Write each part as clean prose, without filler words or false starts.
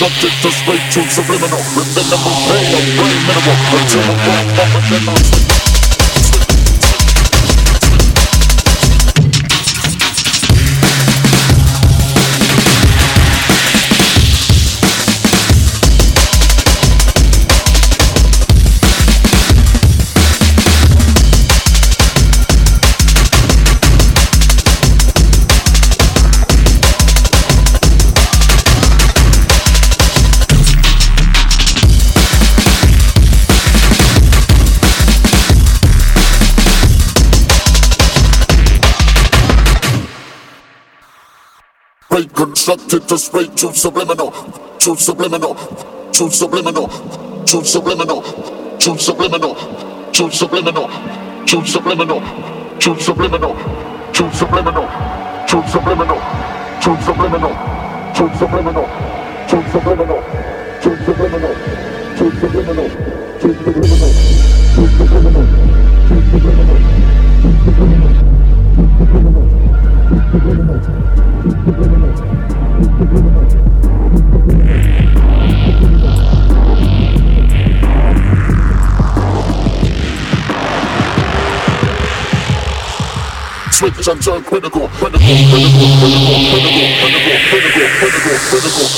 constructed to straight to subliminal. With minimal pain and brain minimal. Until the wrong moment, then I switch. Constructed to straight to subliminal, to subliminal, to subliminal, to subliminal, to subliminal, to subliminal, to subliminal, to subliminal, to subliminal, to subliminal, to subliminal, to subliminal, to subliminal, to subliminal, to subliminal, to subliminal, to subliminal, to subliminal, switch and turn critical, critical, critical, critical, critical, critical, critical, critical, critical,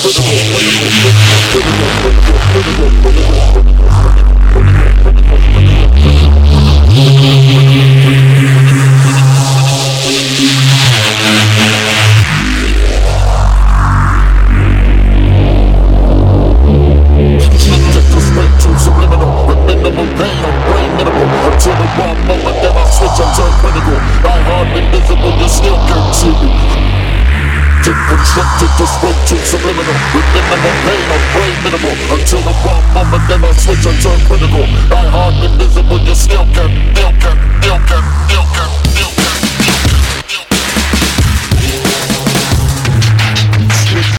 constructed to straight to subliminal. With minimal pain or brain minimal. Until the wrong moment, then I switch and turn critical. Die hard, invisible, you still can